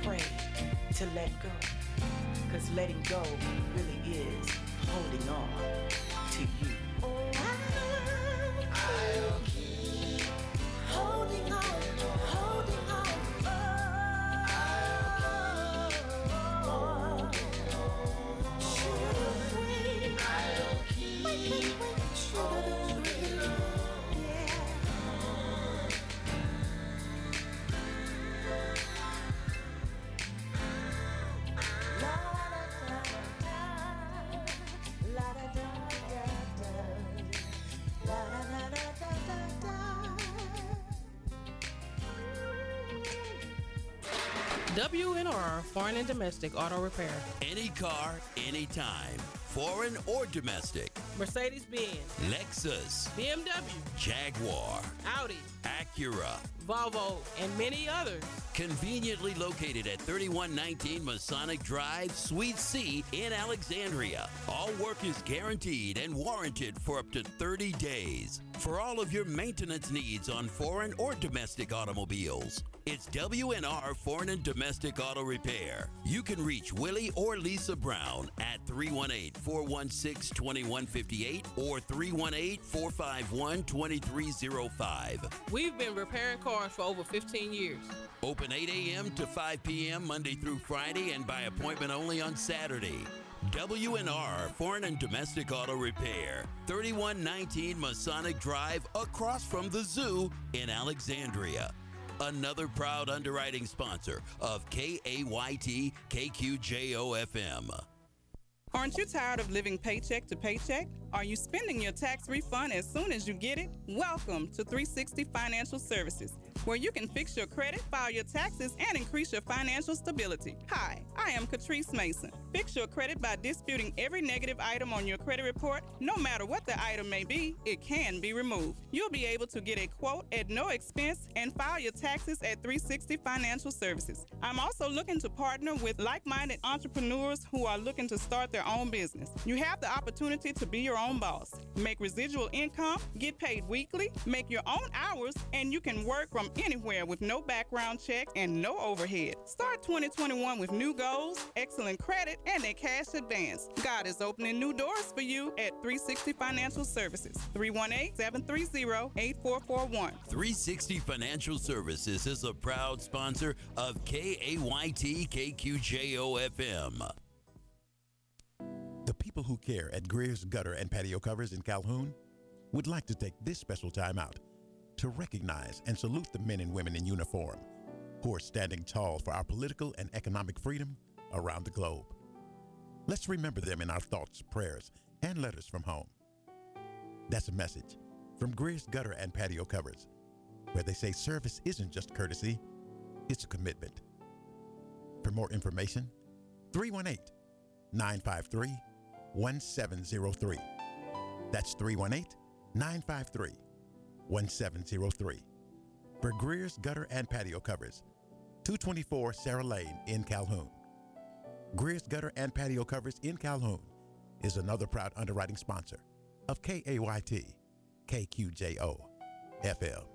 afraid to let go. Cause letting go really is holding on to you. I'll keep holding on, holding on. WNR Foreign and Domestic Auto Repair. Any car, anytime. Foreign or domestic. Mercedes-Benz, Lexus, BMW, Jaguar, Audi, Acura, Volvo, and many others. Conveniently located at 3119 Masonic Drive, Suite C in Alexandria. All work is guaranteed and warranted for up to 30 days. For all of your maintenance needs on foreign or domestic automobiles, it's WNR Foreign and Domestic Auto Repair. You can reach Willie or Lisa Brown at 318-416-2158 or 318-451-2305. We've been repairing cars for over 15 years. Open 8 a.m. to 5 p.m. Monday through Friday and by appointment only on Saturday. WNR Foreign and Domestic Auto Repair, 3119 Masonic Drive, across from the zoo in Alexandria. Another proud underwriting sponsor of KAYT KQJO FM. Aren't you tired of living paycheck to paycheck? Are you spending your tax refund as soon as you get it? Welcome to 360 Financial Services, where you can fix your credit, file your taxes, and increase your financial stability. Hi, I am Catrice Mason. Fix your credit by disputing every negative item on your credit report. No matter what the item may be, it can be removed. You'll be able to get a quote at no expense and file your taxes at 360 Financial Services. I'm also looking to partner with like-minded entrepreneurs who are looking to start their own business. You have the opportunity to be your own boss, make residual income, get paid weekly, make your own hours, and you can work from anywhere with no background check and no overhead. Start 2021 with new goals, excellent credit, and a cash advance. God is opening new doors for you at 360 Financial Services, 318-730-8441. 360 Financial Services is a proud sponsor of KAYT KQJO FM. The people who care at Greer's Gutter and Patio Covers in Calhoun would like to take this special time out to recognize and salute the men and women in uniform who are standing tall for our political and economic freedom around the globe. Let's remember them in our thoughts, prayers, and letters from home. That's a message from Greer's Gutter and Patio Covers, where they say service isn't just courtesy, it's a commitment. For more information, 318-953-1703. That's 318-953-1703. For Greer's Gutter and Patio Covers, 224 Sarah Lane in Calhoun. Greer's Gutter and Patio Covers in Calhoun is another proud underwriting sponsor of KAYT KQJO FM.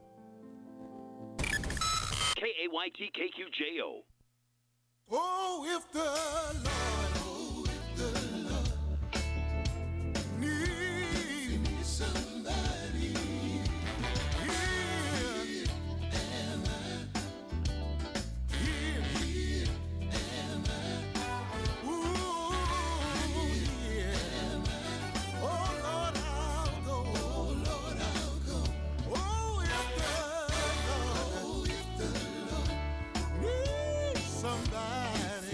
KAYT KQJO. Oh, if the Lord needs somebody, here am I. Here am I. Ooh, here am I. Oh, Lord, I'll go. Oh, Lord, I'll go. Oh, if the Lord needs somebody.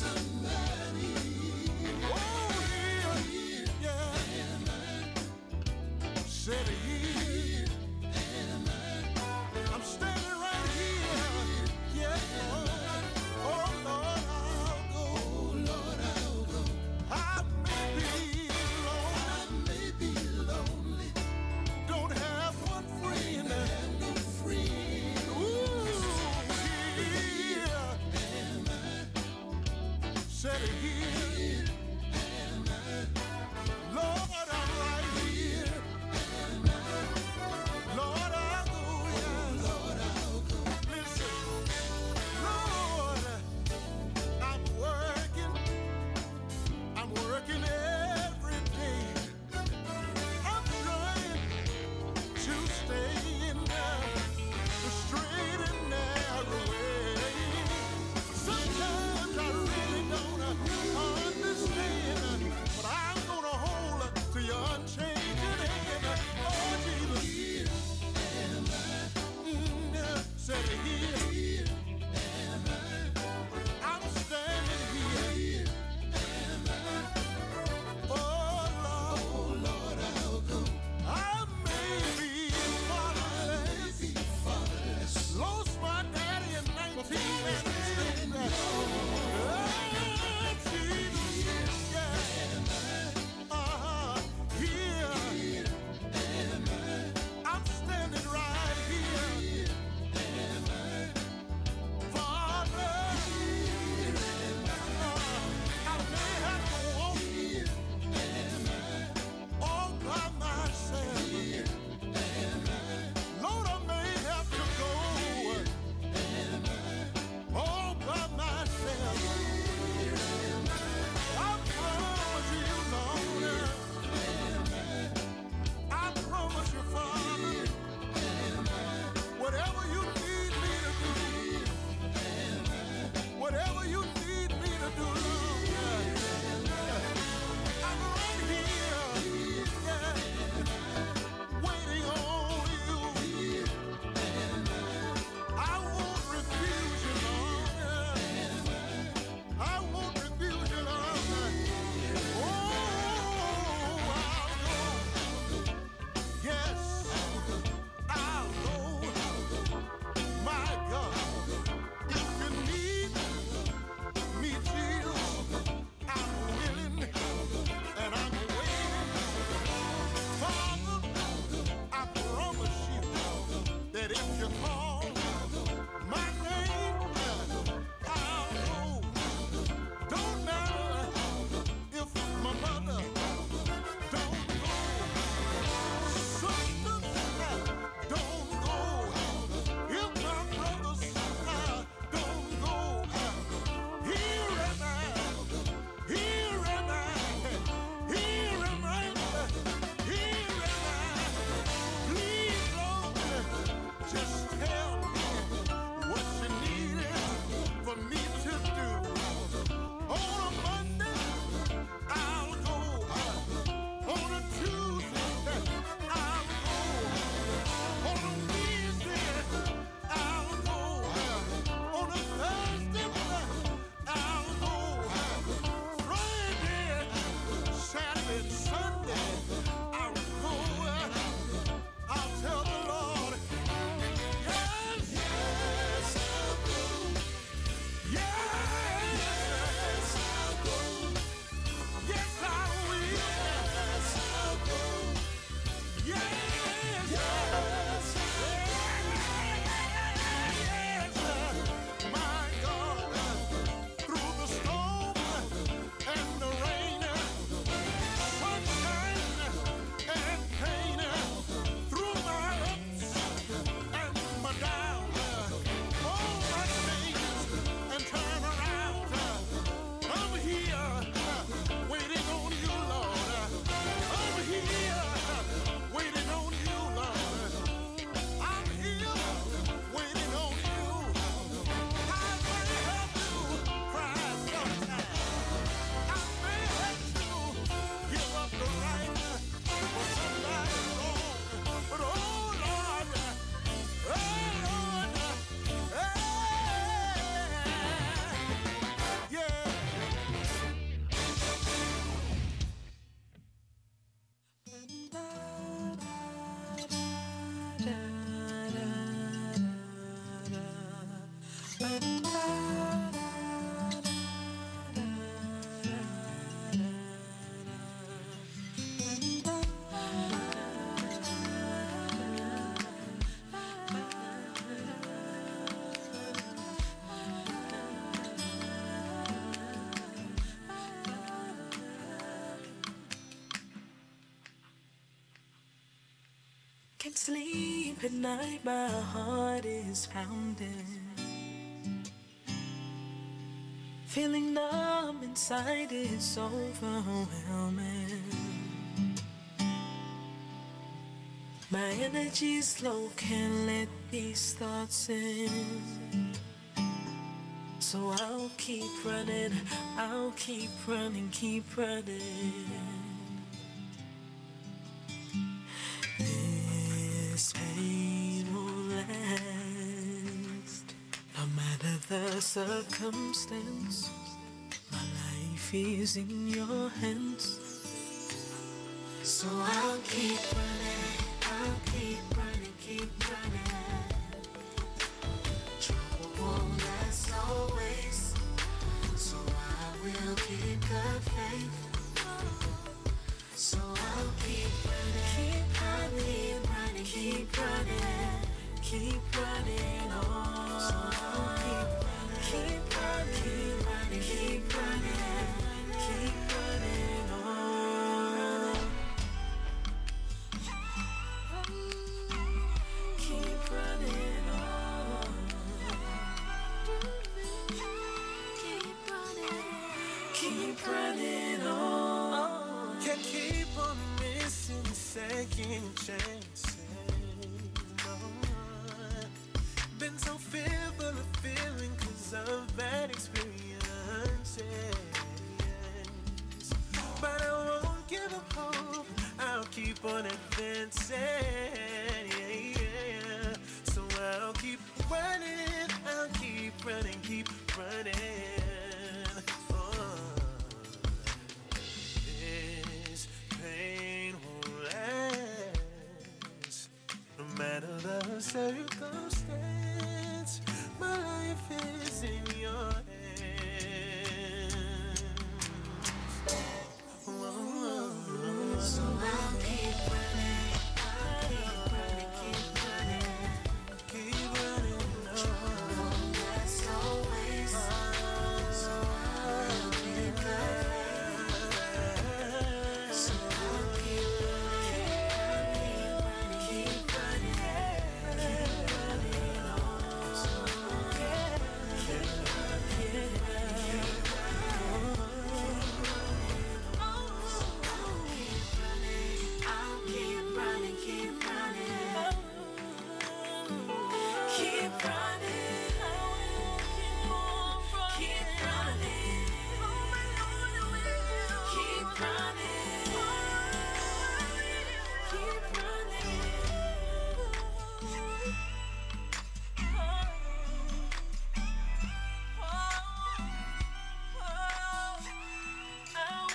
Said here am I. I'm standing right here. Yes, Lord. Oh, Lord, I'll go. Oh, Lord, I'll go. I may be lonely. Don't have one friend. No friend. Ooh, here am I. Said here am I. Lord, I'm right here. Lord, I'll go, yeah. Lord, I'll go. Listen, Lord, Can't sleep at night, my heart is pounding. Feeling numb inside, it's overwhelming. My energy's low, can't let these thoughts in. So I'll keep running, I'll keep running, keep running. This pain won't last. No matter the circumstance, my life is in your hands. So I'll keep running, I'll keep running, keep running. Trouble won't last always, so I will keep the faith. So I'll keep running, keep running, keep running, keep running on. So I'll keep running, keep running, keep running, keep running on. Keep running on. Keep running on. Can't keep on missing second chances. No. Been so fearful of feeling 'cause of bad experiences. But I won't give up hope, I'll keep on advancing. Yeah, yeah. So I'll keep running, I'll keep running, keep running. This pain won't last. No matter the circumstance, my life is in your hands. So I'll keep running, I'll keep running, keep running. Keep running, no. Trouble that's always, so I'll keep the faith. So I'll keep running, keep running, keep running on. So I'll keep I'll keep running, keep running. Keep running. I will keep on running. Keep running. Keep running. Keep running. I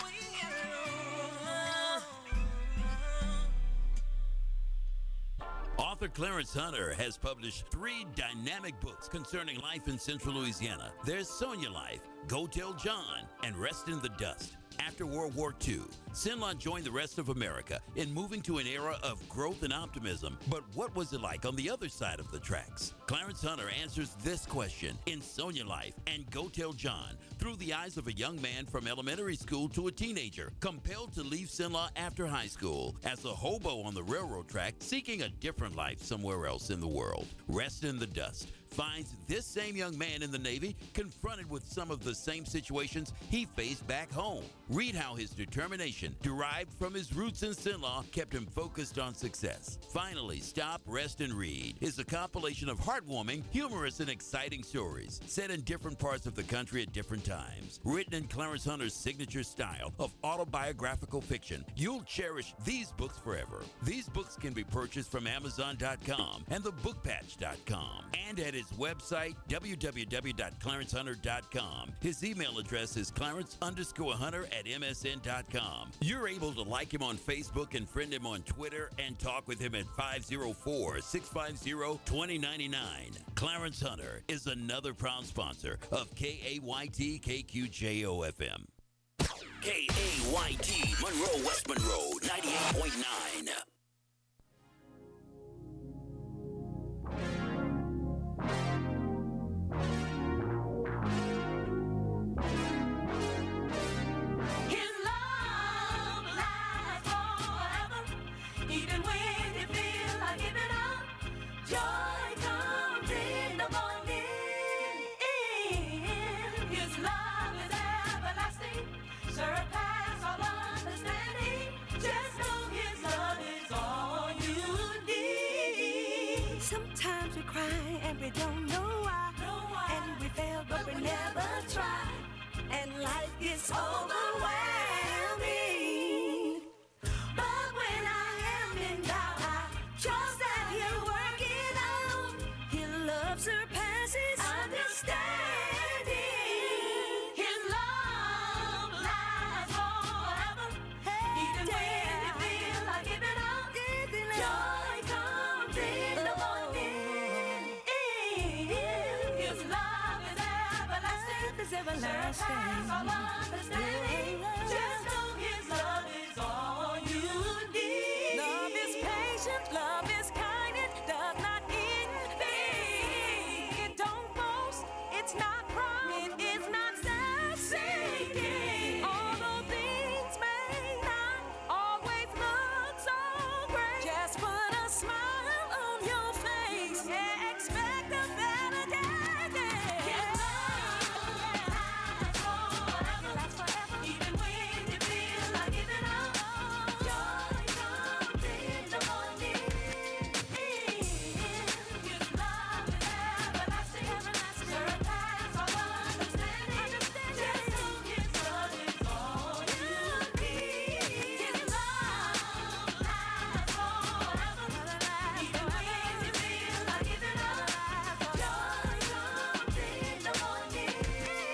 will. Author Clarence Hunter has published 3 dynamic books concerning life in Central Louisiana. There's Sonia Life, Go Tell John, and Rest in the Dust. After World War II, Sinlon joined the rest of America in moving to an era of growth and optimism. But what was it like on the other side of the tracks? Clarence Hunter answers this question in Sonia Life and Go Tell John through the eyes of a young man from elementary school to a teenager, compelled to leave Sinlaw after high school as a hobo on the railroad track, seeking a different life somewhere else in the world. Rest in the Dust finds this same young man in the Navy confronted with some of the same situations he faced back home. Read how his determination, derived from his roots in Sinlaw, kept him focused on success. Finally, Stop, Rest, and Read is a compilation of heartwarming, humorous, and exciting stories set in different parts of the country at different times. Written in Clarence Hunter's signature style of autobiographical fiction, you'll cherish these books forever. These books can be purchased from Amazon.com and thebookpatch.com and at his website, www.clarencehunter.com. His email address is clarence_hunter@msn.com. You're able to like him on Facebook and friend him on Twitter and talk with him at 504-650-2099. Clarence Hunter is another proud sponsor of KAYT KQJO-FM. KAYT, Monroe, West Monroe, 98.9. His love lasts forever, even when you feel like giving up. Joy comes in the morning. His love is everlasting, surpass all understanding. Just know His love is all you need. Sometimes we cry and we don't know why. And we fail, but we never try. And life gets overwhelming. But when I am in doubt, I trust that He'll work it out. His love surpasses understanding. His love lasts forever, even when you feel like giving up. Joy comes in the morning. His love is everlasting, surpass all understanding. Just know His love is all you need. Love is patient, love is kind, it does not envy. It don't boast, it's not proud, it is not self-seeking. Although things may not always look so great, just put a smile on your face and expect a better day. His love lasts forever, even when you feel like giving up. Joy comes in the morning. His love is everlasting, surpass all understanding. Just know His love is all you need. His love lasts forever, even when you feel like giving up. Joy comes in the morning. His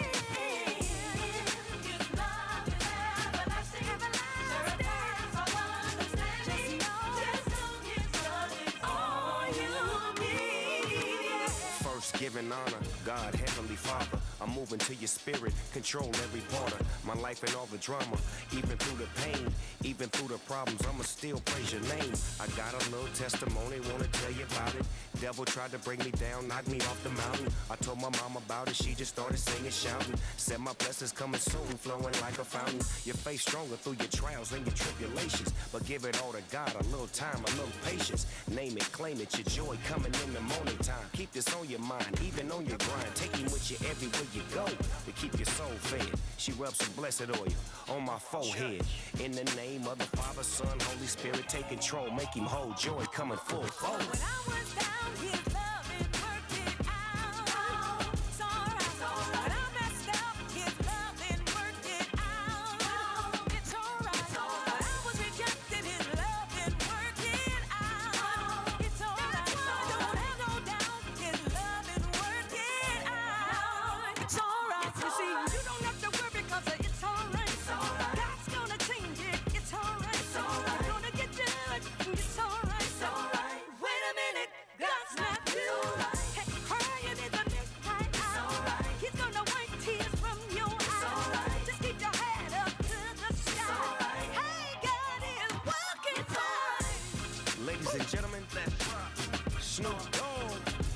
love is everlasting, surpass all understanding. Just know His love is all you need. First, giving honor, God, Heavenly Father. I'm moving to your spirit, control every part of my life and all the drama. Even through the pain, even through the problems, I'ma still praise your name. I got a little testimony, wanna tell you about it. Devil tried to bring me down, knock me off the mountain. I told my mom about it, she just started singing, shouting. Said my blessings coming soon, flowing like a fountain. Your faith stronger through your trials and your tribulations. But give it all to God, a little time, a little patience. Name it, claim it, your joy coming in the morning time. Keep this on your mind, even on your grind. Take him with you everywhere you go to keep your soul fed. She rubs some blessed oil on my forehead. In the name of the Father, Son, Holy Spirit, take control, make him whole. Joy coming full force. When I was down, His love it worked it out. It's alright. When I messed up, His love it worked it out. It's alright. When I was rejected, His love it worked it out. It's alright. Don't have no doubt, His love it worked it out. It's alright. You see, you don't have to worry 'cause it's alright. God's gonna change it. It's alright. You're gonna get judged. It's alright. Wait a minute, God's not through. Hey, crying in the midnight hour. He's gonna wipe tears from your eyes. Just keep your head up to the sky. Hey, God is working fine. Ladies and gentlemen, Snoop Dogg,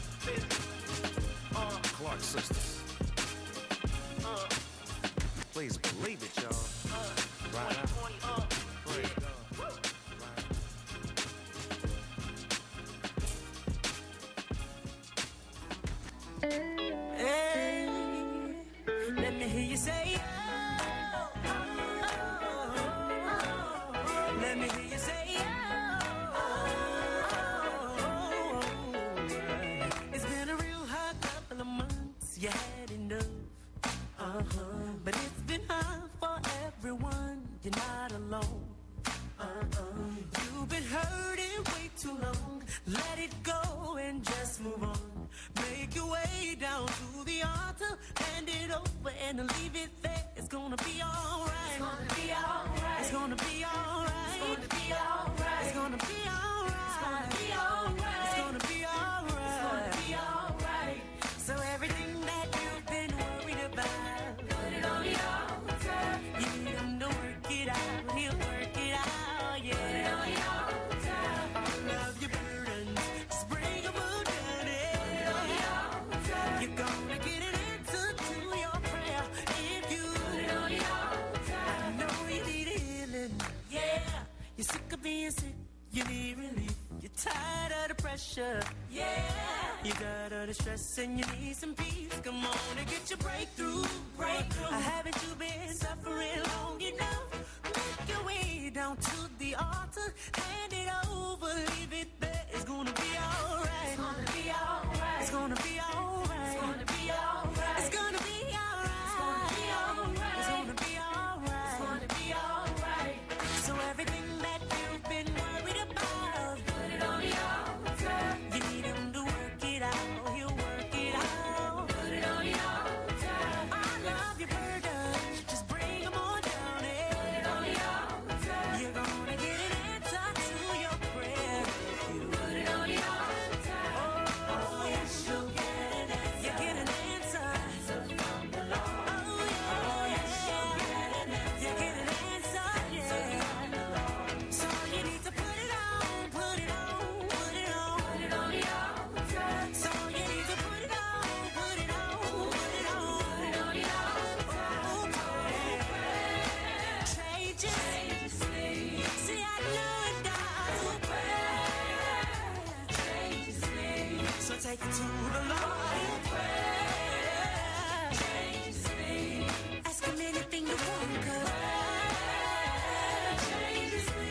Clark Sisters. Please believe it, y'all. Right out. Praise God. Hey, let me hear you say, oh, oh, oh, oh. Let me hear you say, oh, oh, oh. It's been a real hard couple of months, you had enough. But it's been hard for everyone, you're not alone. You've been hurting way too long. Let it go and just move on. Make your it over and leave it there. It's gonna be alright. It's gonna be alright. It's gonna be alright. It's gonna be alright. It's gonna be alright. It's gonna be alright. It's gonna be alright. It's gonna be alright. So everything that you've been worried about, put it on the altar. You need him to work it out. He'll work it out. Yeah. Put it on the altar. All of your burdens, just bring them all down. Put it on the altar. You're gonna get an answer to your prayer if you put it on the altar. I know you need healing. Yeah. You're sick of being sick. You need relief. You're tired of the pressure. Yeah. You got all the stress and you need some peace. Come on and get your breakthrough. Breakthrough. Haven't you been suffering long enough? Make your way down to the altar. Hand it over. Leave it there. It's gonna be alright. It's gonna be alright. It's gonna be alright. It's gonna be alright. It's gonna be alright. It's gonna be alright. It's gonna be alright. It's gonna be alright. So everything that you've been worried about, put it on the altar. You need him to work it out. He'll work it out. Put it on the altar. All of your burdens, just bring them on down. Put it on the altar. You're gonna get an answer to your prayer. You put it on the altar. Oh, yes, you'll get an answer. You get an answer. From the Lord. Oh, yes, you'll get an answer. You get an answer, yeah. So you need to put it on, put it on, put it on, put it on the altar. So you need to put it on, put it on, put it on, put it on the altar. Changes, see I know it does. Changes me. So take it to the Lord. Changes me. Ask him anything you want, 'cause changes me.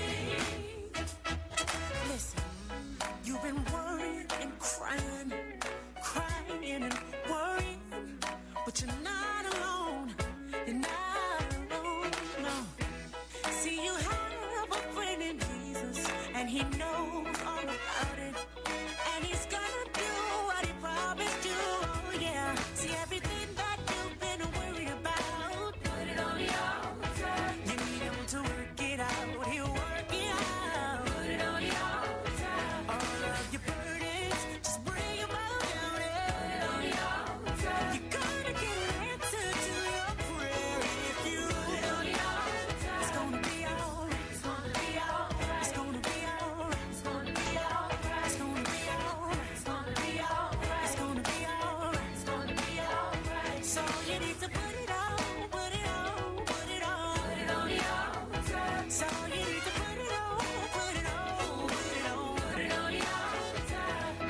Listen, you've been worrying and crying and worrying, but you're not alone. You're not alone, no. See, you have a friend in Jesus, and he knows all about it. And he's gonna do what he promised you, oh yeah. See, everything that you've been worried about, put it on the altar. You need him to work it out. He'll work it out. Put it on the altar. All of your burdens, just bring them all down. Put it on the altar. You're gonna get an answer to your prayer if you put it on the altar. It's gonna be alright. It's gonna be alright. It's gonna be alright. It's gonna be alright. It's gonna be alright. It's gonna be alright. It's gonna be alright. It's gonna be alright. So you need to put it on, put it on, put it on, put it on the altar. So you need to put it on, put it on, put it on, put it on the altar.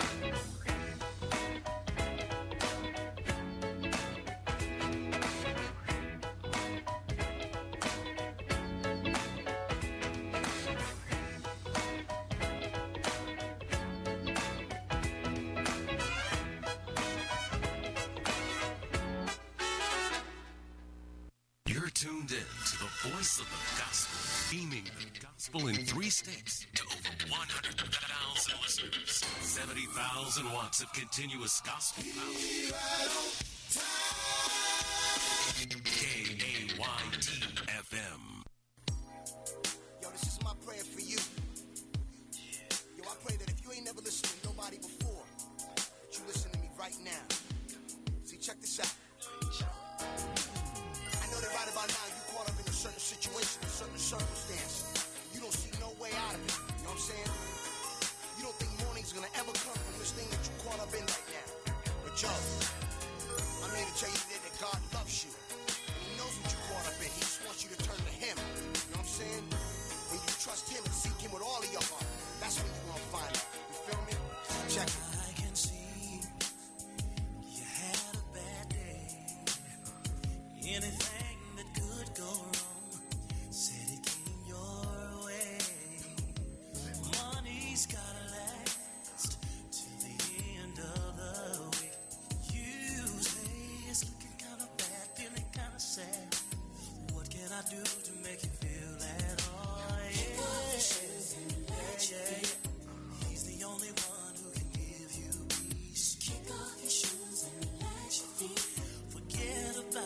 You're tuned in to the voice of the gospel, beaming the gospel in 3 states to over 100,000 listeners. 70,000 watts of continuous gospel power. KAYT FM. Yo, this is my prayer for you. Yo, I pray that if you ain't never listened to nobody before, that you listen to me right now. See, check this out. I know that right about now you caught up in a certain situation, a certain circumstance. You don't see no way out of it. You know what I'm saying? You don't think morning's gonna ever come from this thing that you caught up in right now. But yo, I'm here to tell you today that God loves you. And he knows what you caught up in. He just wants you to turn to him. You know what I'm saying? When you trust him and seek him with all of your heart, that's when you're gonna find it. You feel me? Check it. I can see you had a bad day. Anything that could go wrong, said it came your way. Money's gotta last till the end of the week. You say it's looking kinda bad, feeling kinda sad. What can I do to make you feel at all? Yeah, yeah. He's the only one who can give you peace. Kick off your shoes and relax your feet. Forget about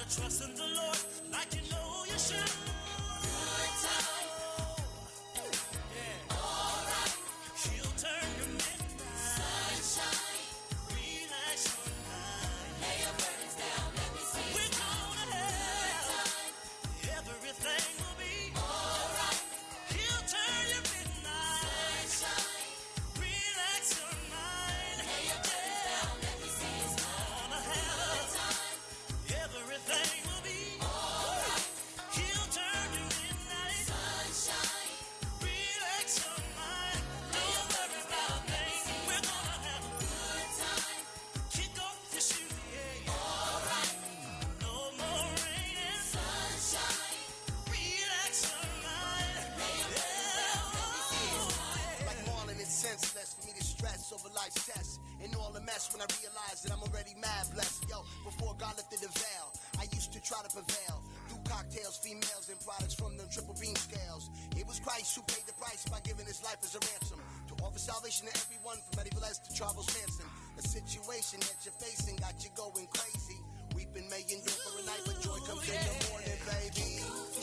gotta trust in the Lord like you know you should. Good time. Yeah. All right. He'll turn your midnight. Sunshine. Relax your mind. Lay your burdens down, let me see. We're gonna have time. Everything will be all right. He'll turn your midnight. Sunshine. Relax your mind. Lay your burdens down, let me see. It's gonna have time. Everything will be all right. He'll turn your midnight. Sunshine. Relax your mind. Don't worry about things. We're gonna have a good time. Kick off your shoes, yeah. All right. No more rain. Sunshine. Relax your mind. Like Marlon, it's senseless for me to stress over life's tests and all the mess when I realize that I'm already mad blessed. Yo, before God lifted the veil, I used to try to prevail through cocktails, females, and products from the triple beam scales. It was Christ who paid the price by giving his life as a ransom to offer salvation to everyone from Eddie Velez to Charles Manson. The situation that you're facing got you going crazy. Weeping may endure for a night, but joy comes in the morning, baby.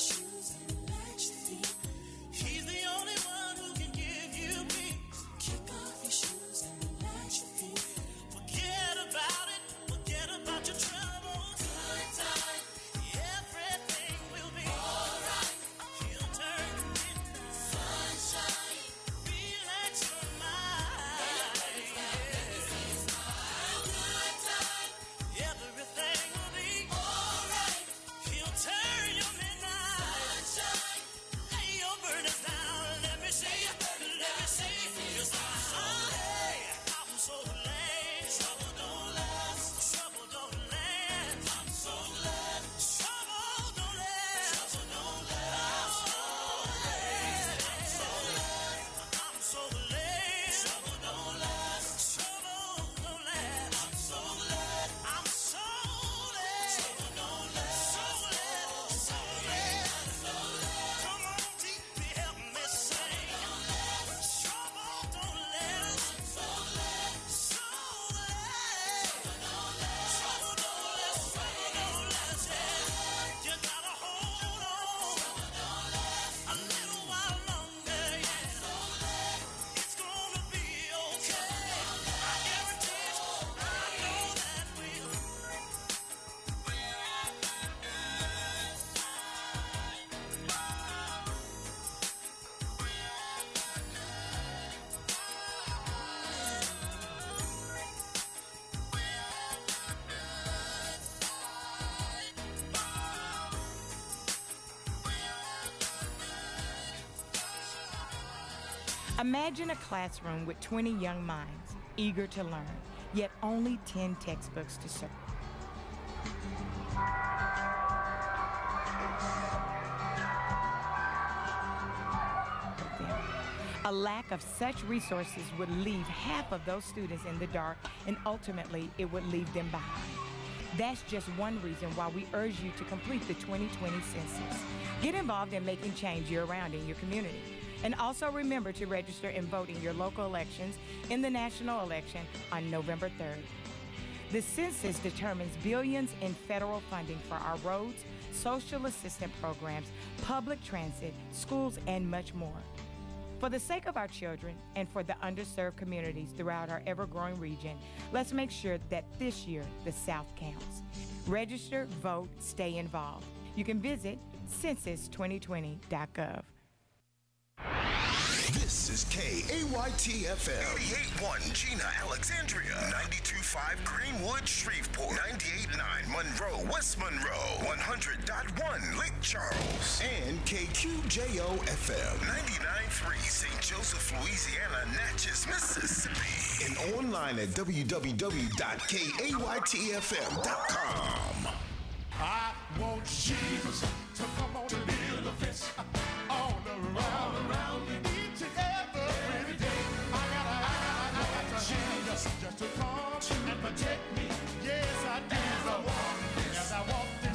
He's the only one who can give you peace. Kick off your shoes and relax your feet. Forget about it. Forget about your troubles. Good time. Everything will be all right. He'll turn your midnight. Sunshine. Relax your mind. Good time. Everything will be all right. He'll turn your midnight. Sunshine. Lay your burdens down. Let me see. Let me see. Yes, I'm so glad. Trouble don't last. Trouble don't last. I'm so glad. Trouble don't last. Trouble don't last. I'm so glad. I'm so glad. Trouble don't last. Trouble don't last. I'm so glad. I'm so glad. Trouble don't last. So glad. So glad. Come on, DP, help me sing. Trouble don't last. So glad. So glad. Trouble don't last. Trouble don't last. Yeah. You gotta hold on. A little while longer, yeah. It's gonna be okay. I guarantee it. I know that we'll. Imagine a classroom with 20 young minds, eager to learn, yet only 10 textbooks to serve. A lack of such resources would leave half of those students in the dark, and ultimately it would leave them behind. That's just one reason why we urge you to complete the 2020 census. Get involved in making change year-round in your community. And also remember to register and vote in your local elections in the national election on November 3rd. The census determines billions in federal funding for our roads, social assistance programs, public transit, schools, and much more. For the sake of our children and for the underserved communities throughout our ever-growing region, let's make sure that this year the South counts. Register, vote, stay involved. You can visit census2020.gov. This is KAYT-FM. 88.1 Gina, Alexandria. 92.5 Greenwood, Shreveport. 98.9 Monroe, West Monroe. 100.1 Lake Charles. And KQJO-FM. 99.3 St. Joseph, Louisiana, Natchez, Mississippi. And online at www.kaytfm.com. I want Jesus.